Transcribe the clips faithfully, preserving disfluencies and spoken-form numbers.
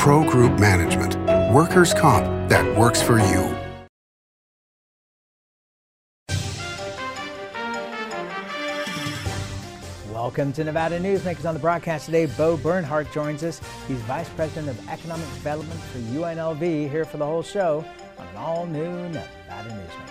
Pro Group Management, workers' comp that works for you. Welcome to Nevada Newsmakers. On the broadcast today, Bo Bernhardt joins us. He's Vice President of Economic Development for U N L V, here for the whole show on an all-new Nevada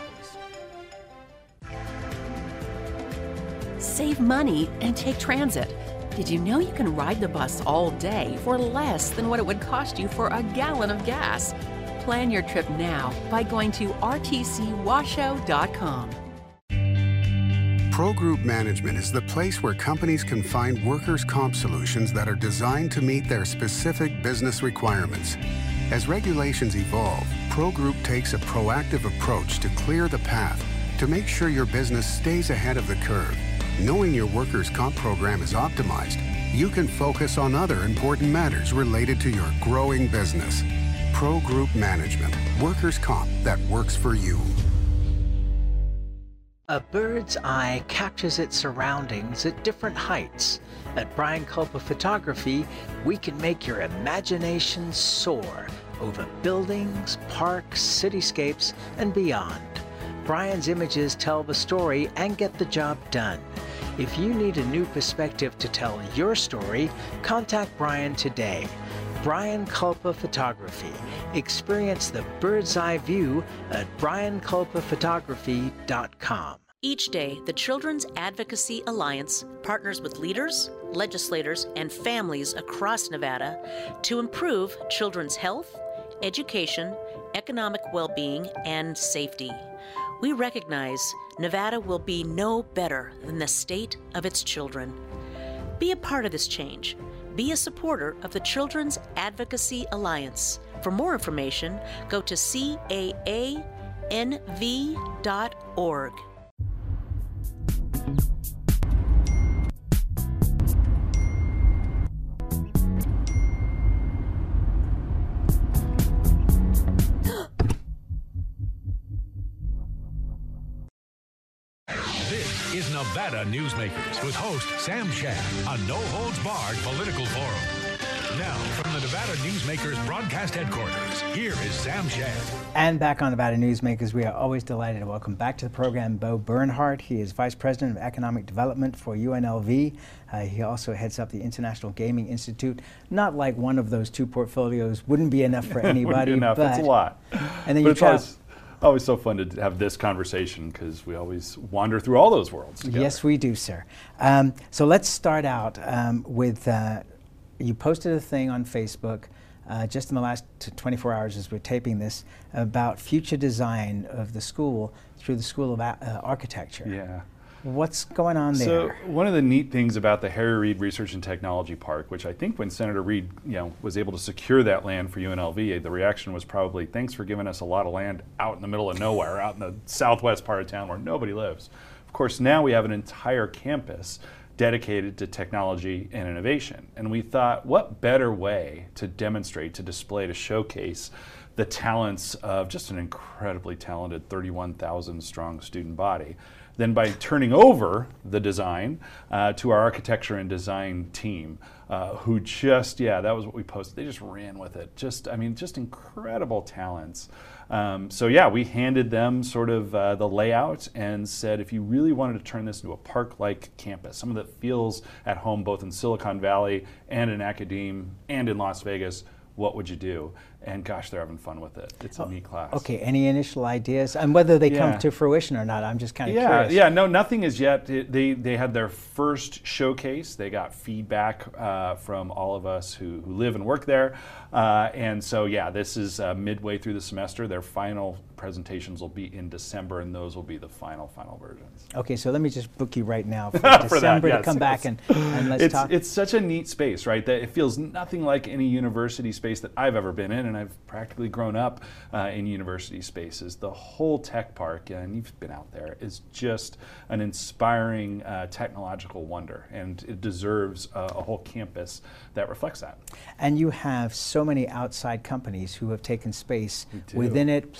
Newsmakers. Save money and take transit. Did you know you can ride the bus all day for less than what it would cost you for a gallon of gas? Plan your trip now by going to R T C washoe dot com. Pro Group Management is the place where companies can find workers' comp solutions that are designed to meet their specific business requirements. As regulations evolve, Pro Group takes a proactive approach to clear the path to make sure your business stays ahead of the curve. Knowing your workers' comp program is optimized, you can focus on other important matters related to your growing business. Pro Group Management, workers' comp that works for you. A bird's eye captures its surroundings at different heights. At Brian Culpa Photography, we can make your imagination soar over buildings, parks, cityscapes, and beyond. Brian's images tell the story and get the job done. If you need a new perspective to tell your story, contact Brian today. Brian Culpa Photography. Experience the bird's eye view at brian culpa photography dot com. Each day, the Children's Advocacy Alliance partners with leaders, legislators, and families across Nevada to improve children's health, education, economic well-being, and safety. We recognize Nevada will be no better than the state of its children. Be a part of this change. Be a supporter of the Children's Advocacy Alliance. For more information, go to C A A N V dot org. This is Nevada Newsmakers with host Sam Shad, a no-holds-barred political forum. Now, from the Nevada Newsmakers broadcast headquarters, here is Sam Shad. And back on Nevada Newsmakers, we are always delighted to welcome back to the program Bo Bernhardt. He is Vice President of Economic Development for U N L V. Uh, he also heads up the International Gaming Institute. Not like one of those two portfolios wouldn't be enough for anybody. Wouldn't be enough. But, it's a lot. And then but you it's travel. always, always so fun to have this conversation because we always wander through all those worlds together. Yes, we do, sir. Um, so let's start out um, with, uh, you posted a thing on Facebook uh, just in the last twenty-four hours as we're taping this about future design of the school through the School of uh, Architecture. Yeah. What's going on there? So one of the neat things about the Harry Reid Research and Technology Park, which I think when Senator Reid, you know, was able to secure that land for U N L V, the reaction was probably, thanks for giving us a lot of land out in the middle of nowhere, out in the southwest part of town where nobody lives. Of course, now we have an entire campus dedicated to technology and innovation. And we thought, what better way to demonstrate, to display, to showcase the talents of just an incredibly talented thirty-one thousand strong student body than by turning over the design uh, to our architecture and design team, uh, who just, yeah, that was what we posted. They just ran with it. Just, I mean, just incredible talents. Um, so yeah, we handed them sort of uh, the layout and said, if you really wanted to turn this into a park-like campus, something that feels at home both in Silicon Valley and in Academe and in Las Vegas, what would you do? And gosh, they're having fun with it. It's a oh, neat class. Okay, any initial ideas? And whether they yeah. come to fruition or not, I'm just kind of yeah, curious. Yeah, no, nothing is yet. They, they had their first showcase. They got feedback uh, from all of us who, who live and work there. Uh, and so, yeah, this is uh, midway through the semester. Their final presentations will be in December, and those will be the final, final versions. Okay, so let me just book you right now for, for December that, yes, to come yes. back and, and let's it's, talk. It's such a neat space, right? That it feels nothing like any university space that I've ever been in, and I've practically grown up uh, in university spaces. The whole tech park, and you've been out there, is just an inspiring uh, technological wonder, and it deserves uh, a whole campus that reflects that. And you have so many outside companies who have taken space within it, plus companies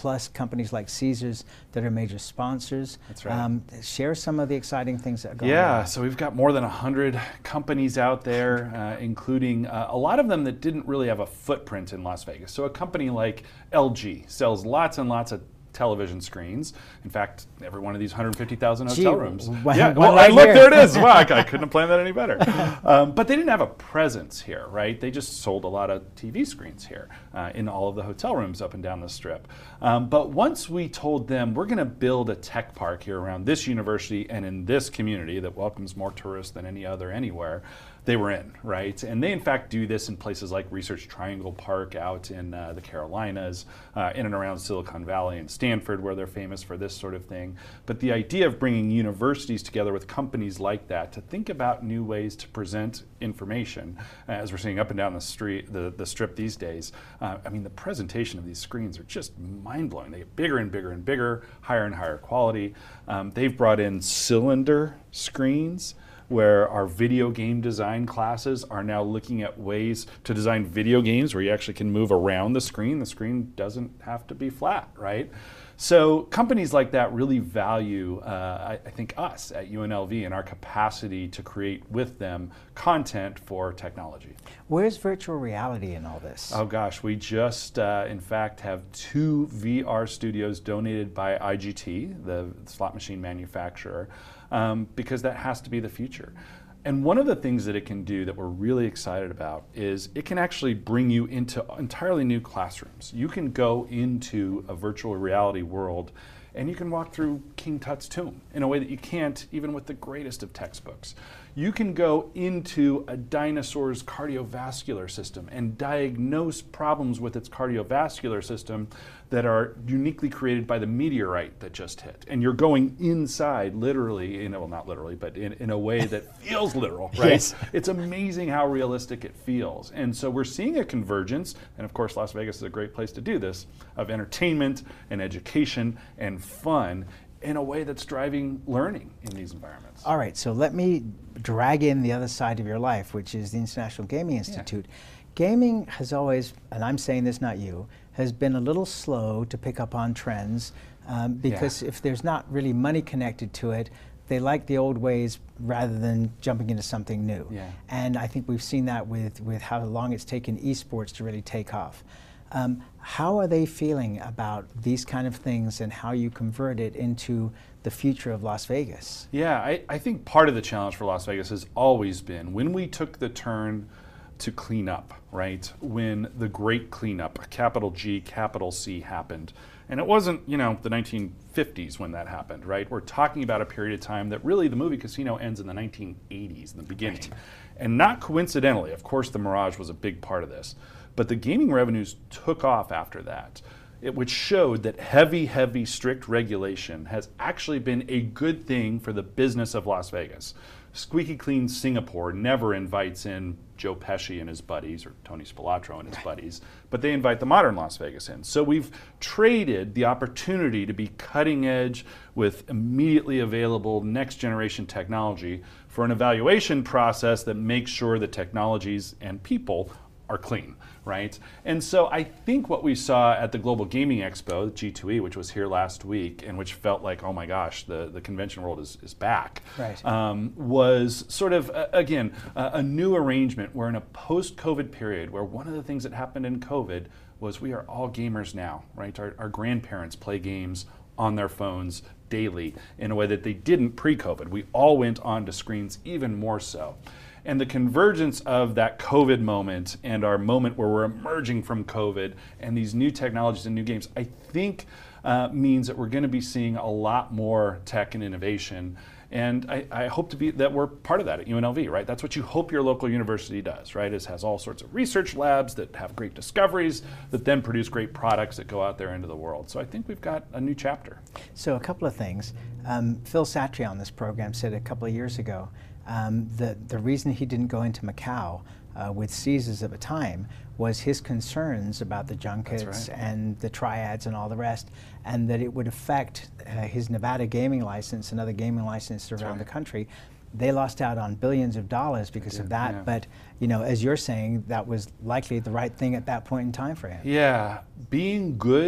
companies like Caesars that are major sponsors. That's right. Um, share some of the exciting things that are going yeah, on. Yeah, so we've got more than one hundred companies out there, uh, including uh, a lot of them that didn't really have a footprint in Las Vegas. So a company like L G sells lots and lots of television screens. In fact, every one of these one hundred fifty thousand hotel Gee, rooms. one- yeah, one well, right look, here. there it is. Wow, I, I couldn't have planned that any better. Um, but they didn't have a presence here, right? They just sold a lot of T V screens here uh, in all of the hotel rooms up and down the strip. Um, but once we told them, we're going to build a tech park here around this university and in this community that welcomes more tourists than any other anywhere, they were in, right? And they in fact do this in places like Research Triangle Park out in uh, the Carolinas, uh, in and around Silicon Valley and Stanford, where they're famous for this sort of thing. But the idea of bringing universities together with companies like that to think about new ways to present information, uh, as we're seeing up and down the street, the, the strip these days, uh, I mean, the presentation of these screens are just mind-blowing. They get bigger and bigger and bigger, higher and higher quality. Um, they've brought in cylinder screens, where our video game design classes are now looking at ways to design video games where you actually can move around the screen. The screen doesn't have to be flat, right? So companies like that really value, uh, I, I think, us at U N L V and our capacity to create with them content for technology. Where's virtual reality in all this? Oh gosh, we just, uh, in fact, have two V R studios donated by I G T, the slot machine manufacturer, um, because that has to be the future. And one of the things that it can do that we're really excited about is it can actually bring you into entirely new classrooms. You can go into a virtual reality world and you can walk through King Tut's tomb in a way that you can't even with the greatest of textbooks. You can go into a dinosaur's cardiovascular system and diagnose problems with its cardiovascular system that are uniquely created by the meteorite that just hit. And you're going inside, literally, in, well, not literally, but in, in a way that feels literal, right? Yes. It's amazing how realistic it feels. And so we're seeing a convergence, and of course Las Vegas is a great place to do this, of entertainment and education and fun in a way that's driving learning in these environments. All right, so let me drag in the other side of your life, which is the International Gaming Institute. Yeah. Gaming has always, and I'm saying this, not you, has been a little slow to pick up on trends um, because yeah. if there's not really money connected to it, they like the old ways rather than jumping into something new. Yeah. And I think we've seen that with, with how long it's taken esports to really take off. Um, how are they feeling about these kind of things and how you convert it into the future of Las Vegas? Yeah, I, I think part of the challenge for Las Vegas has always been when we took the turn to clean up, right? When the great cleanup, capital G, capital C happened. And it wasn't, you know, the nineteen fifties when that happened, right? We're talking about a period of time that really the movie Casino ends in the nineteen eighties, in the beginning. Right. And not coincidentally, of course the Mirage was a big part of this, but the gaming revenues took off after that, it, which showed that heavy, heavy, strict regulation has actually been a good thing for the business of Las Vegas. Squeaky clean Singapore never invites in Joe Pesci and his buddies, or Tony Spilotro and his buddies, but they invite the modern Las Vegas in. So we've traded the opportunity to be cutting edge with immediately available next generation technology for an evaluation process that makes sure the technologies and people are clean, right? And so I think what we saw at the Global Gaming Expo, G two E, which was here last week, and which felt like, oh my gosh, the, the convention world is, is back, right. um, was sort of, uh, again, uh, a new arrangement where in a post-COVID period, where one of the things that happened in COVID was we are all gamers now, right? Our, our grandparents play games on their phones daily in a way that they didn't pre-COVID. We all went onto screens even more so. And the convergence of that COVID moment and our moment where we're emerging from COVID and these new technologies and new games, I think uh, means that we're going to be seeing a lot more tech and innovation. And I, I hope to be that we're part of that at U N L V, right? That's what you hope your local university does, right? It has all sorts of research labs that have great discoveries that then produce great products that go out there into the world. So I think we've got a new chapter. So a couple of things. Um, Phil Satry on this program said a couple of years ago, Um, the, the reason he didn't go into Macau uh, with Caesars at the time was his concerns about the junkets right. and the triads and all the rest, and that it would affect uh, his Nevada gaming license and other gaming licenses around right. the country. They lost out on billions of dollars because of that, yeah. but you know, as you're saying, that was likely the right thing at that point in time for him. Yeah, being good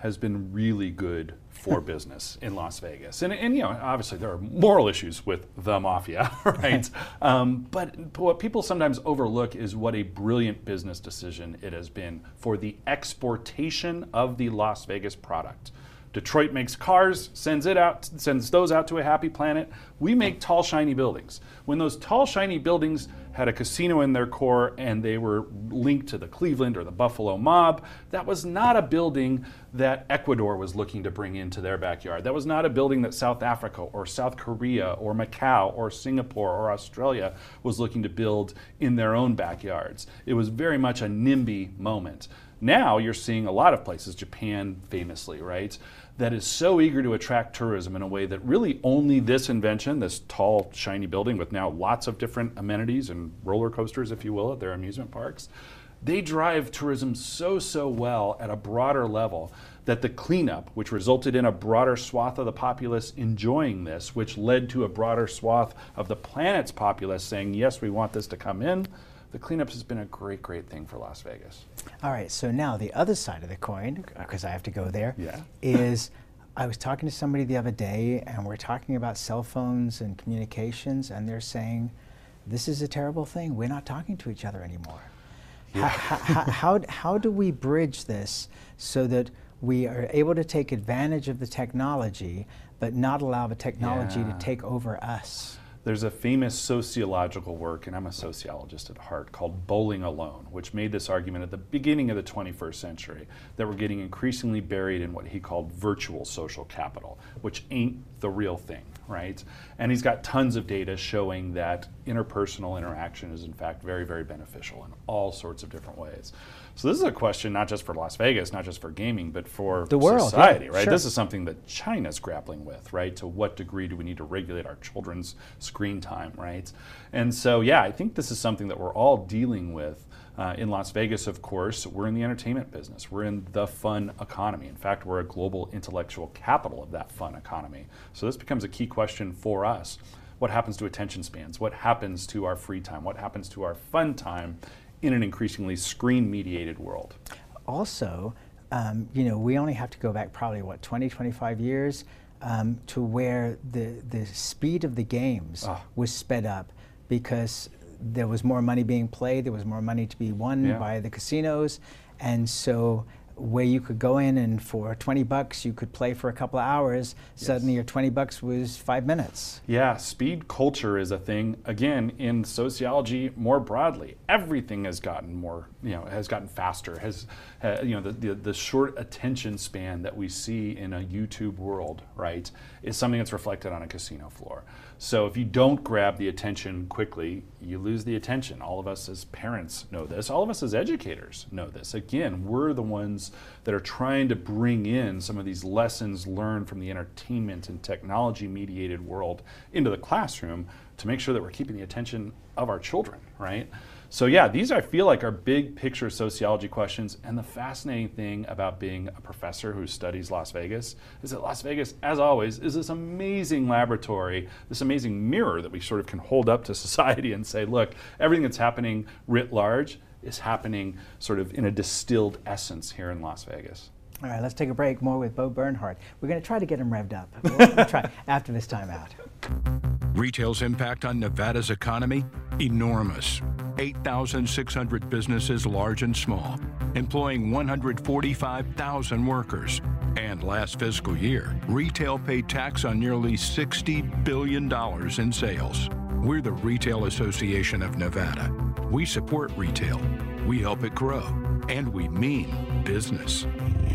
has been really good for business in Las Vegas. And, and, you know, obviously there are moral issues with the mafia, right? um, but what people sometimes overlook is what a brilliant business decision it has been for the exportation of the Las Vegas product. Detroit makes cars, sends it out, sends those out to a happy planet. We make tall, shiny buildings. When those tall, shiny buildings had a casino in their core and they were linked to the Cleveland or the Buffalo mob, that was not a building that Ecuador was looking to bring into their backyard. That was not a building that South Africa or South Korea or Macau or Singapore or Australia was looking to build in their own backyards. It was very much a NIMBY moment. Now you're seeing a lot of places, Japan famously, right, that is so eager to attract tourism in a way that really only this invention, this tall, shiny building with now lots of different amenities and roller coasters, if you will, at their amusement parks, they drive tourism so, so well at a broader level that the cleanup, which resulted in a broader swath of the populace enjoying this, which led to a broader swath of the planet's populace saying, yes, we want this to come in, the cleanup has been a great, great thing for Las Vegas. All right, so now the other side of the coin, because I have to go there, yeah. is I was talking to somebody the other day, and we're talking about cell phones and communications, and they're saying, this is a terrible thing. We're not talking to each other anymore. Yeah. How, how, how, how do we bridge this so that we are able to take advantage of the technology, but not allow the technology yeah. to take over us? There's a famous sociological work, and I'm a sociologist at heart, called Bowling Alone, which made this argument at the beginning of the twenty-first century that we're getting increasingly buried in what he called virtual social capital, which ain't the real thing, right? And he's got tons of data showing that interpersonal interaction is in fact very, very beneficial in all sorts of different ways. So this is a question not just for Las Vegas, not just for gaming, but for the world, society, yeah, right? Sure. This is something that China's grappling with, right? To what degree do we need to regulate our children's screen time, right? And so, yeah, I think this is something that we're all dealing with. Uh, in Las Vegas, of course, we're in the entertainment business. We're in the fun economy. In fact, we're a global intellectual capital of that fun economy. So this becomes a key question for us. What happens to attention spans? What happens to our free time? What happens to our fun time in an increasingly screen-mediated world? Also, um, you know, we only have to go back probably, what, twenty, twenty-five years um, to where the, the speed of the games oh. was sped up because there was more money being played, there was more money to be won yeah. by the casinos, and so where you could go in and for twenty bucks you could play for a couple of hours, yes. suddenly your twenty bucks was five minutes. Yeah, speed culture is a thing, again, in sociology more broadly. Everything has gotten more, you know, has gotten faster, has, uh, you know, the, the, the short attention span that we see in a YouTube world, right, is something that's reflected on a casino floor. So if you don't grab the attention quickly, you lose the attention. All of us as parents know this. All of us as educators know this. Again, we're the ones that are trying to bring in some of these lessons learned from the entertainment and technology-mediated world into the classroom to make sure that we're keeping the attention of our children, right? So yeah, these I feel like are big picture sociology questions, and the fascinating thing about being a professor who studies Las Vegas is that Las Vegas, as always, is this amazing laboratory, this amazing mirror that we sort of can hold up to society and say, look, everything that's happening writ large is happening sort of in a distilled essence here in Las Vegas. All right, let's take a break. More with Bo Bernhardt. We're going to try to get him revved up. We'll try after this time out. Retail's impact on Nevada's economy? Enormous. eight thousand six hundred businesses, large and small, employing one hundred forty-five thousand workers. And last fiscal year, retail paid tax on nearly sixty billion dollars in sales. We're the Retail Association of Nevada. We support retail, we help it grow, and we mean business.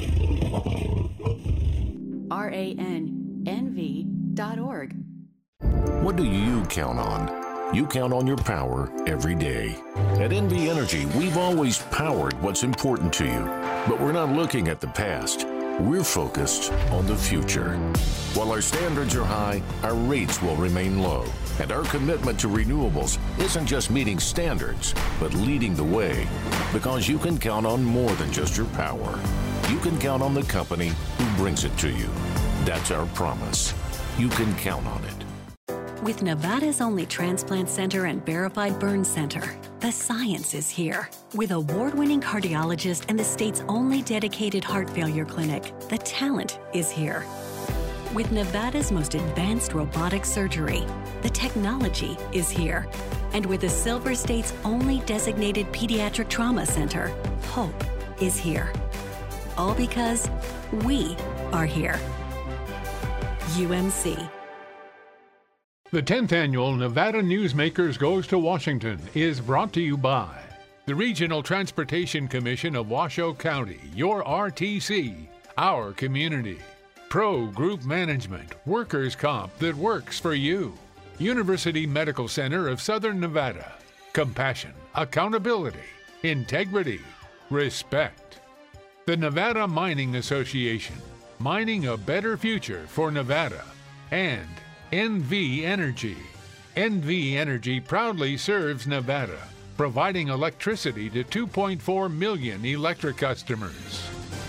R A N N V dot org. What do you count on? You count on your power every day. At N V Energy, we've always powered what's important to you, but we're not looking at the past. We're focused on the future. While our standards are high, our rates will remain low. And our commitment to renewables isn't just meeting standards, but leading the way. Because you can count on more than just your power. You can count on the company who brings it to you. That's our promise. You can count on it. With Nevada's only transplant center and verified burn center, The science is here. With award-winning cardiologist and the state's only dedicated heart failure clinic, the talent is here. With Nevada's most advanced robotic surgery, the technology is here. And with the Silver State's only designated pediatric trauma center, hope is here. All because we are here. U M C. The tenth Annual Nevada Newsmakers Goes to Washington is brought to you by the Regional Transportation Commission of Washoe County, your R T C, our community. Pro Group Management, workers' comp that works for you. University Medical Center of Southern Nevada. Compassion, accountability, integrity, respect. The Nevada Mining Association, mining a better future for Nevada. And N V Energy. N V Energy proudly serves Nevada, providing electricity to two point four million electric customers.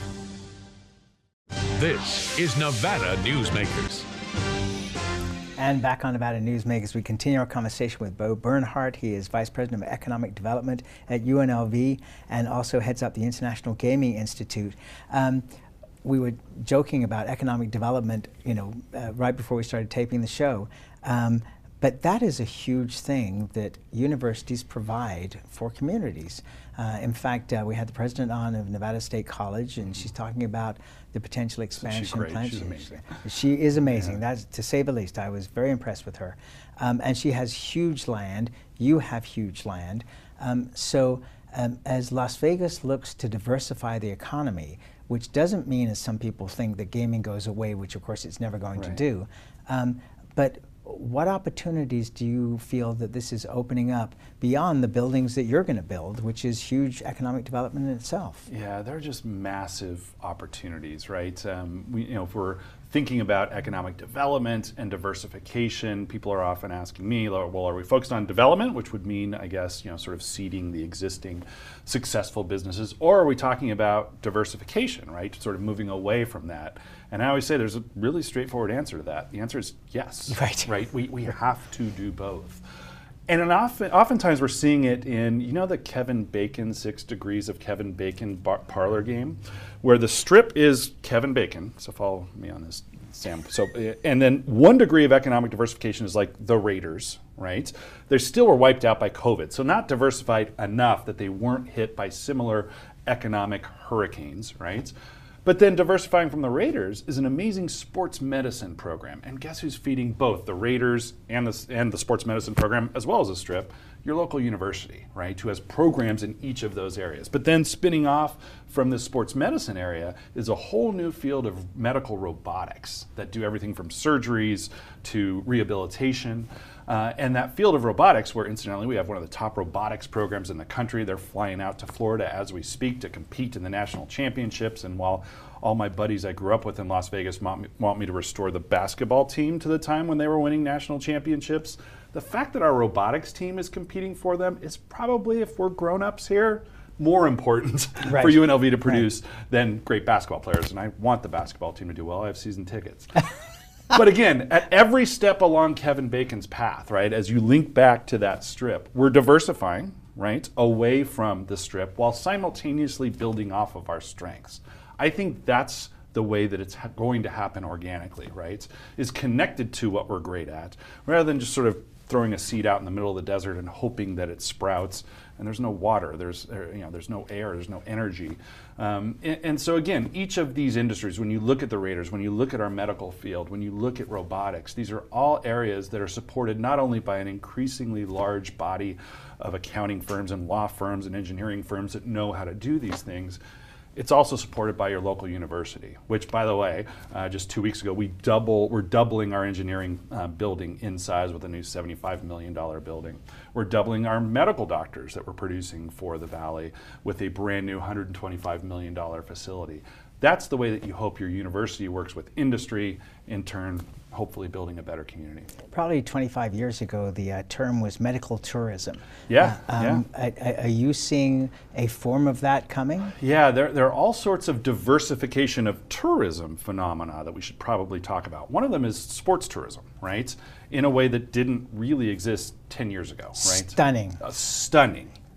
This is Nevada Newsmakers. And back on Nevada Newsmakers, we continue our conversation with Bo Bernhardt. He is Vice President of Economic Development at U N L V and also heads up the International Gaming Institute. Um, we were joking about economic development, you know, uh, right before we started taping the show. Um, but that is a huge thing that universities provide for communities. Uh, in fact, uh, we had the president on of Nevada State College, and she's talking about the potential expansion She's great. plans. She's amazing. She is amazing. Yeah. That's, to say the least. I was very impressed with her. Um, and she has huge land. You have huge land. Um, so um, as Las Vegas looks to diversify the economy, which doesn't mean, as some people think, that gaming goes away, which of course it's never going Right. to do. Um, but what opportunities do you feel that this is opening up beyond the buildings that you're going to build, which is huge economic development in itself? Yeah, they're just massive opportunities, right? Um, we, you know, if we're thinking about economic development and diversification, people are often asking me, well, are we focused on development, which would mean, I guess, you know, sort of seeding the existing successful businesses, or are we talking about diversification, right? Sort of moving away from that. And I always say there's a really straightforward answer to that. The answer is yes, right? Right? We, we have to do both. And an often, oftentimes we're seeing it in, you know, the Kevin Bacon, Six Degrees of Kevin Bacon bar, parlor game, where the strip is Kevin Bacon. So follow me on this, Sam. So, and then one degree of economic diversification is like the Raiders, right? They still were wiped out by COVID. So not diversified enough that they weren't hit by similar economic hurricanes, right? But then diversifying from the Raiders is an amazing sports medicine program. And guess who's feeding both the Raiders and the, and the sports medicine program, as well as the strip? Your local university, right, who has programs in each of those areas. But then spinning off from the sports medicine area is a whole new field of medical robotics that do everything from surgeries to rehabilitation. Uh, and that field of robotics, where incidentally we have one of the top robotics programs in the country. They're flying out to Florida as we speak to compete in the national championships. And while all my buddies I grew up with in Las Vegas want me, want me to restore the basketball team to the time when they were winning national championships, the fact that our robotics team is competing for them is probably, if we're grown-ups here, more important right. for U N L V to produce right. than great basketball players. And I want the basketball team to do well. I have season tickets. But again, at every step along Kevin Bacon's path, right, as you link back to that strip, we're diversifying, right, away from the strip while simultaneously building off of our strengths. I think that's the way that it's ha- going to happen organically, right, is connected to what we're great at, rather than just sort of throwing a seed out in the middle of the desert and hoping that it sprouts. And there's no water, there's you know, there's no air, there's no energy. Um, and, and so again, each of these industries, when you look at the Raiders, when you look at our medical field, when you look at robotics, these are all areas that are supported not only by an increasingly large body of accounting firms and law firms and engineering firms that know how to do these things, it's also supported by your local university, which, by the way, uh, just two weeks ago, we double, we're doubling our engineering uh, building in size with a new seventy-five million dollars building. We're doubling our medical doctors that we're producing for the Valley with a brand new one hundred twenty-five million dollars facility. That's the way that you hope your university works with industry, in turn, hopefully building a better community. Probably twenty-five years ago, the uh, term was medical tourism. Yeah, uh, um, yeah. Are, are you seeing a form of that coming? Yeah, there, there are all sorts of diversification of tourism phenomena that we should probably talk about. One of them is sports tourism, right? In a way that didn't really exist ten years ago, right? Stunning. Uh, stunning.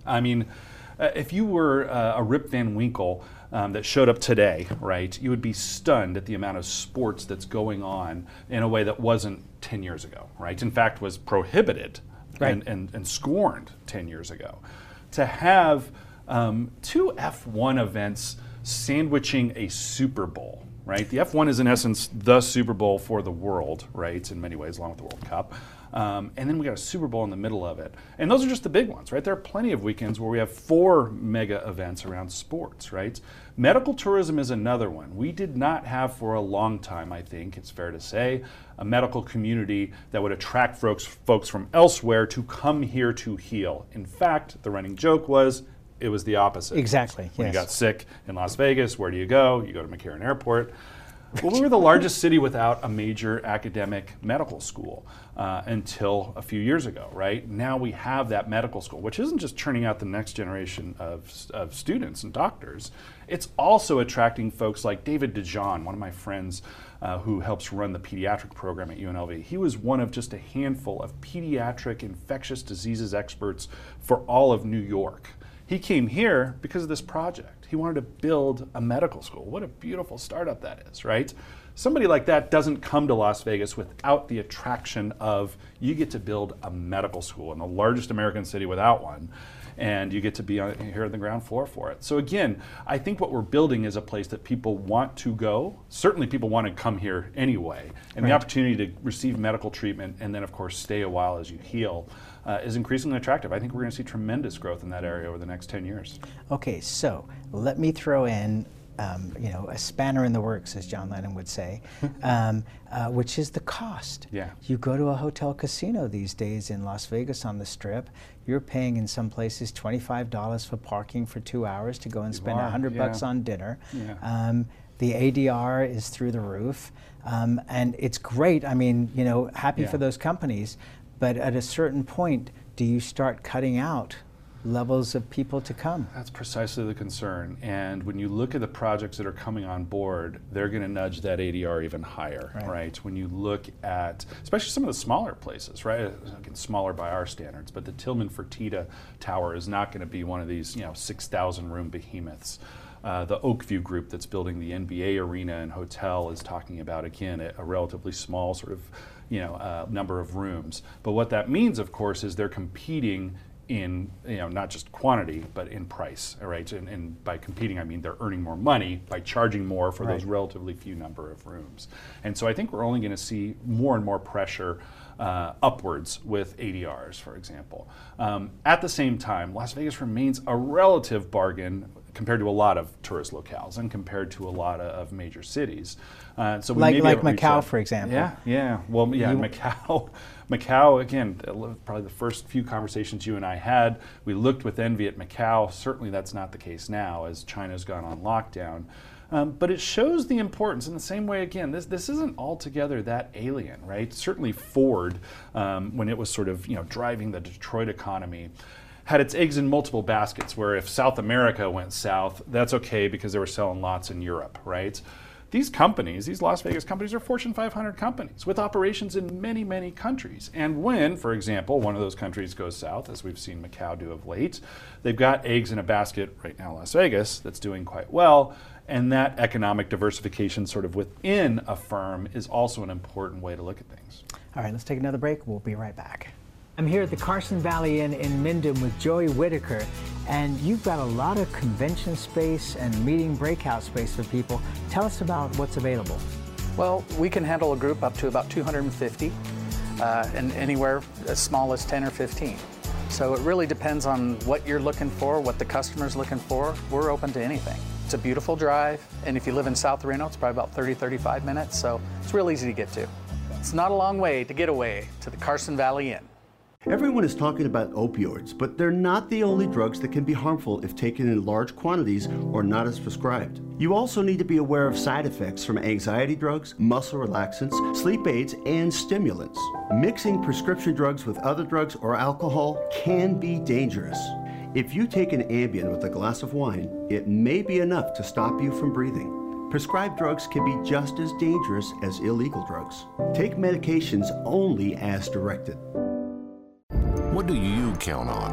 I mean, uh, if you were uh, a Rip Van Winkle um, that showed up today, right, you would be stunned at the amount of sports that's going on in a way that wasn't ten years ago, right? In fact, was prohibited right. and, and, and scorned ten years ago. To have um, two F one events sandwiching a Super Bowl, right? The F one is in essence the Super Bowl for the world, right? In many ways, along with the World Cup. Um, and then we got a Super Bowl in the middle of it. And those are just the big ones, right? There are plenty of weekends where we have four mega events around sports, right? Medical tourism is another one. We did not have for a long time, I think, it's fair to say, a medical community that would attract folks, folks from elsewhere to come here to heal. In fact, the running joke was, it was the opposite. Exactly, When yes. you got sick in Las Vegas, where do you go? You go to McCarran Airport. Well, we were the largest city without a major academic medical school uh, until a few years ago, right? Now we have that medical school, which isn't just churning out the next generation of, of students and doctors. It's also attracting folks like David DeJohn, one of my friends uh, who helps run the pediatric program at U N L V. He was one of just a handful of pediatric infectious diseases experts for all of New York. He came here because of this project. He wanted to build a medical school. What a beautiful startup that is, right? Somebody like that doesn't come to Las Vegas without the attraction of, you get to build a medical school in the largest American city without one, and you get to be on, here on the ground floor for it. So again, I think what we're building is a place that people want to go. Certainly people want to come here anyway, and right. the opportunity to receive medical treatment and then of course stay a while as you heal uh, is increasingly attractive. I think we're going to see tremendous growth in that area over the next ten years. Okay, so let me throw in Um, you know, a spanner in the works, as John Lennon would say, um, uh, which is the cost. Yeah. You go to a hotel casino these days in Las Vegas on the Strip, you're paying in some places twenty-five dollars for parking for two hours to go and You spend are, one hundred yeah. bucks on dinner. Yeah. Um, the A D R is through the roof, um, and it's great. I mean, you know, happy Yeah. for those companies, but at a certain point, do you start cutting out levels of people to come? That's precisely the concern. And when you look at the projects that are coming on board, they're going to nudge that A D R even higher, right. right? When you look at, especially some of the smaller places, right? Again, smaller by our standards, but the Tillman Fertitta Tower is not going to be one of these, you know, six thousand room behemoths. Uh, the Oakview group that's building the N B A arena and hotel is talking about, again, a, a relatively small sort of, you know, uh, number of rooms. But what that means, of course, is they're competing in, you know, not just quantity, but in price, all right? And, and by competing, I mean they're earning more money by charging more for right. those relatively few number of rooms. And so I think we're only going to see more and more pressure uh, upwards with A D Rs, for example. Um, at the same time, Las Vegas remains a relative bargain compared to a lot of tourist locales and compared to a lot of, of major cities. Uh, so we like maybe like haven't reached Macau, that. for example. Yeah, yeah. Well, yeah, You- Macau. Macau, again, probably the first few conversations you and I had, we looked with envy at Macau. Certainly that's not the case now as China's gone on lockdown. Um, but it shows the importance in the same way, again, this this isn't altogether that alien, right? Certainly Ford, um, when it was sort of, you know, driving the Detroit economy, had its eggs in multiple baskets, where if South America went south, that's okay because they were selling lots in Europe, right? These companies, these Las Vegas companies, are Fortune five hundred companies with operations in many, many countries. And when, for example, one of those countries goes south, as we've seen Macau do of late, they've got eggs in a basket right now, Las Vegas, that's doing quite well. And that economic diversification sort of within a firm is also an important way to look at things. All right, let's take another break. We'll be right back. I'm here at the Carson Valley Inn in Minden with Joey Whitaker, and you've got a lot of convention space and meeting breakout space for people. Tell us about what's available. Well, we can handle a group up to about two hundred fifty, uh, and anywhere as small as ten or fifteen. So it really depends on what you're looking for, what the customer's looking for. We're open to anything. It's a beautiful drive, and if you live in South Reno, it's probably about thirty, thirty-five minutes, so it's real easy to get to. It's not a long way to get away to the Carson Valley Inn. Everyone is talking about opioids, but they're not the only drugs that can be harmful if taken in large quantities or not as prescribed. You also need to be aware of side effects from anxiety drugs, muscle relaxants, sleep aids, and stimulants. Mixing prescription drugs with other drugs or alcohol can be dangerous. If you take an Ambien with a glass of wine, it may be enough to stop you from breathing. Prescribed drugs can be just as dangerous as illegal drugs. Take medications only as directed. What do you count on?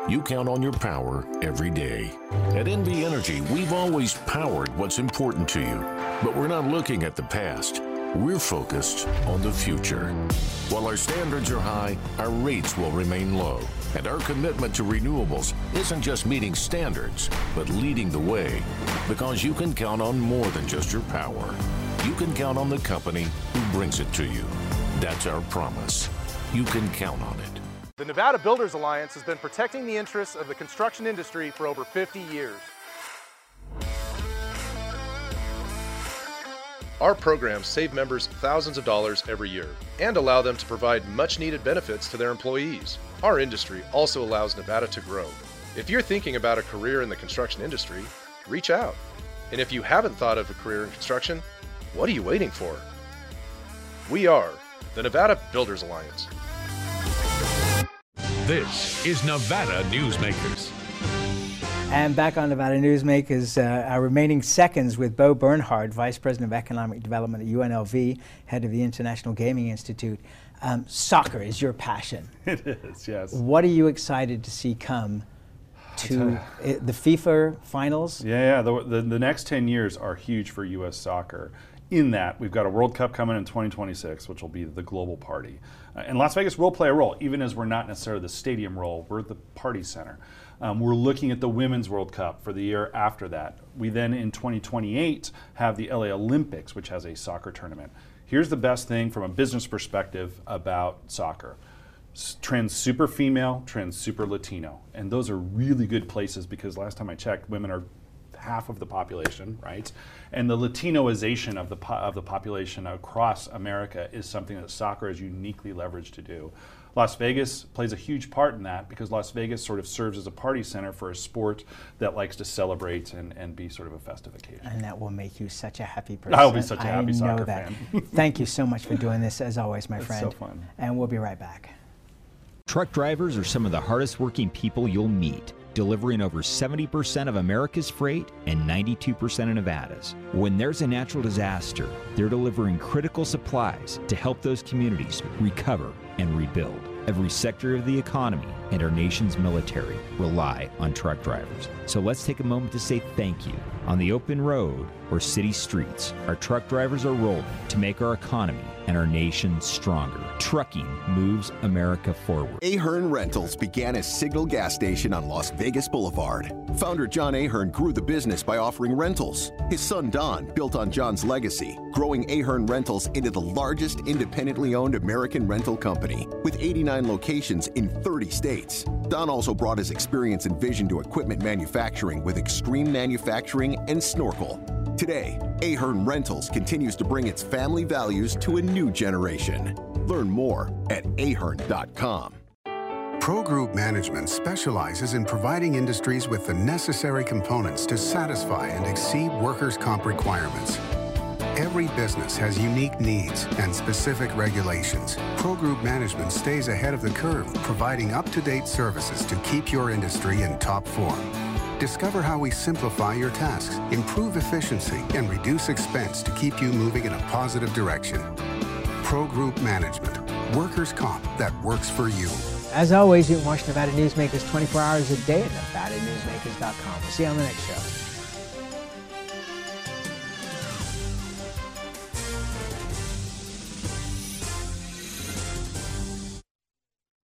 you count on your power every day. At N V Energy, we've always powered what's important to you, but we're not looking at the past. We're focused on the future. While our standards are high, our rates will remain low. And our commitment to renewables isn't just meeting standards, but leading the way. Because you can count on more than just your power. You can count on the company who brings it to you. That's our promise. You can count on it. The Nevada Builders Alliance has been protecting the interests of the construction industry for over fifty years. Our programs save members thousands of dollars every year and allow them to provide much-needed benefits to their employees. Our industry also allows Nevada to grow. If you're thinking about a career in the construction industry, reach out. And if you haven't thought of a career in construction, what are you waiting for? We are the Nevada Builders Alliance. This is Nevada Newsmakers. And back on Nevada Newsmakers, uh, our remaining seconds with Bo Bernhard, Vice President of Economic Development at U N L V, head of the International Gaming Institute. Um, soccer is your passion. It is, yes. What are you excited to see come to it, the FIFA finals? Yeah, yeah. The, the, the next ten years are huge for U S soccer. In that, we've got a World Cup coming in twenty twenty-six, which will be the global party. Uh, and Las Vegas will play a role, even as we're not necessarily the stadium role. We're the party center. Um, we're looking at the Women's World Cup for the year after that. We then, in twenty twenty-eight, have the L A Olympics, which has a soccer tournament. Here's the best thing from a business perspective about soccer. Trans super female, trans super Latino. And those are really good places because last time I checked, women are half of the population, right? And the Latinoization of the po of the population across America is something that soccer is uniquely leveraged to do. Las Vegas plays a huge part in that because Las Vegas sort of serves as a party center for a sport that likes to celebrate and, and be sort of a festive occasion. And that will make you such a happy person. I'll be such a happy I soccer know that. fan. Thank you so much for doing this, as always, my it's friend. so fun. And we'll be right back. Truck drivers are some of the hardest working people you'll meet, delivering over seventy percent of America's freight and ninety-two percent of Nevada's. When there's a natural disaster, they're delivering critical supplies to help those communities recover and rebuild. Every sector of the economy and our nation's military rely on truck drivers. So let's take a moment to say thank you. On the open road or city streets, our truck drivers are rolling to make our economy and our nation stronger. Trucking moves America forward. Ahern Rentals began as Signal Gas Station on Las Vegas Boulevard. Founder John Ahern grew the business by offering rentals. His son Don built on John's legacy, growing Ahern Rentals into the largest independently owned American rental company with eighty-nine locations in thirty states. Don also brought his experience and vision to equipment manufacturing with Extreme Manufacturing and Snorkel. Today, Ahern Rentals continues to bring its family values to a new generation. Learn more at ahern dot com. Pro Group Management specializes in providing industries with the necessary components to satisfy and exceed workers' comp requirements. Every business has unique needs and specific regulations. Pro Group Management stays ahead of the curve, providing up-to-date services to keep your industry in top form. Discover how we simplify your tasks, improve efficiency, and reduce expense to keep you moving in a positive direction. Pro Group Management, workers' comp that works for you. As always, you can watch Nevada Newsmakers twenty-four hours a day at nevada newsmakers dot com. We'll see you on the next show.